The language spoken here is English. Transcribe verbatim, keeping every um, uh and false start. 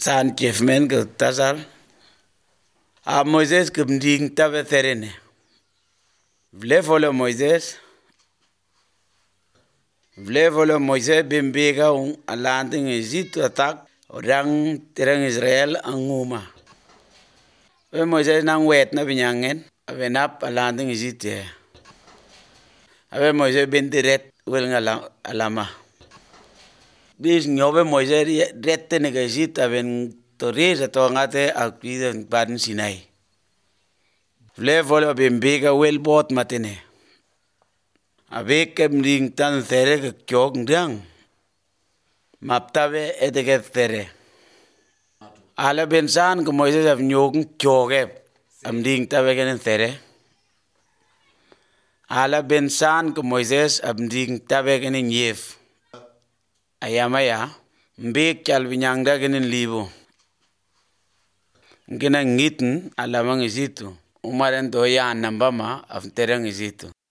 san chefmen ke tasal a Moises ke mding tabe therene vle vole Moises vle vole Moises bimbega un alanding Egypt attack orang terang Israel anguma we Moises nang wet na binyangen abenap alanding Egypt ave Moises bin direct wel ngala alama bis nyobe Moises rette ne Egypt aben torre to ngate akiden ban Sinai vle vole bimbega wel bot matene ave kem ring tan there ke kyok ndang maptabe edege there ala bensan ke Moises av nyog kyoge am ring tabe ken there ala bensan ke Moises am ring tabe ken nyef ayamaya mbek chal binyangda ken libo ngina ngiten ala mang isitu umaren to ya nambama af terang isitu